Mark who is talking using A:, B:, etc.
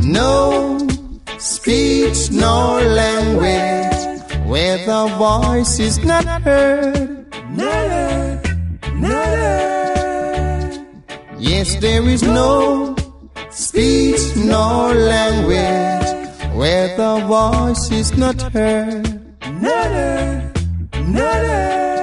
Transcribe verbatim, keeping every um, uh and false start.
A: no speech nor language where the voice is not heard.
B: Not heard, not heard.
A: Yes, there is no speech nor language where the voice is not heard.
B: Not heard, not heard.